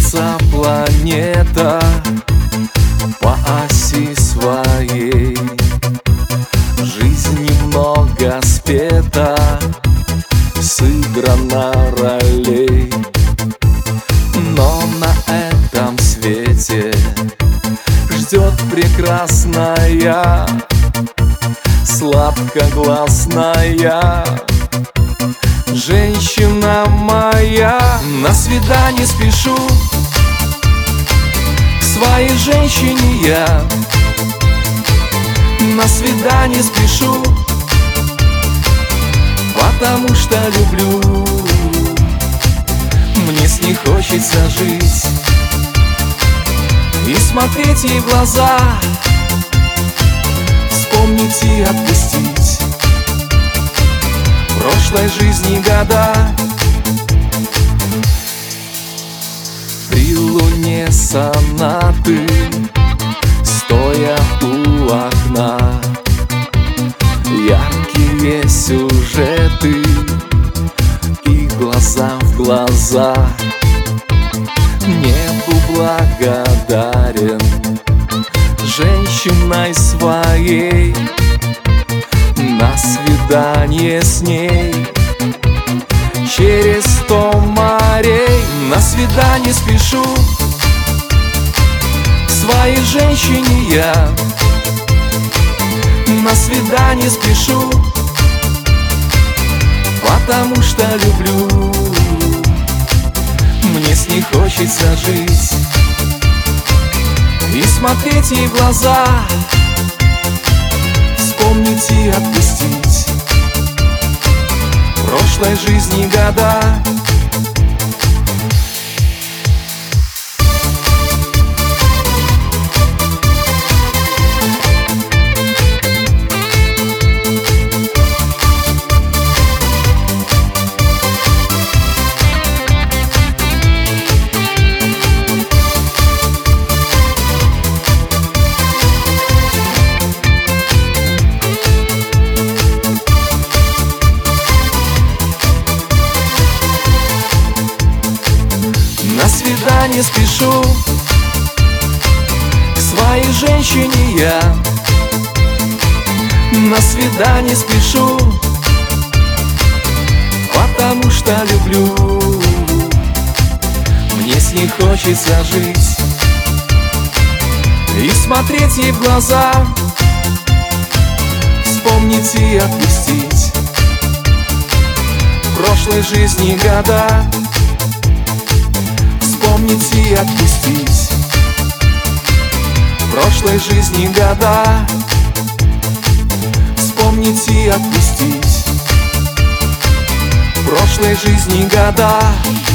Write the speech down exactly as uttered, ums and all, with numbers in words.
Крутится планета по оси своей, жизнь немного спета, сыграна ролей. Но на этом свете ждет прекрасная, сладкогласная женщина моя. На свидание спешу к своей женщине я, на свидание спешу, потому что люблю. Мне с ней хочется жить и смотреть ей в глаза, вспомнить и отпустить прошлой жизни года. При луне сонаты, стоя у окна, яркие сюжеты и глаза в глаза. Небу благодарен женщиной своей, на свидание с ней через сто морей. На свидание спешу к своей женщине я, на свидание спешу, потому что люблю. Мне с ней хочется жить и смотреть ей в глаза, вспомнить и отпустить прошлой жизни года. На свидание спешу к своей женщине я, на свидание спешу, потому что люблю. Мне с ней хочется жить и смотреть ей в глаза, вспомнить и отпустить прошлой жизни года. Вспомнить и отпустить прошлой жизни года. Вспомнить и отпустить прошлой жизни года.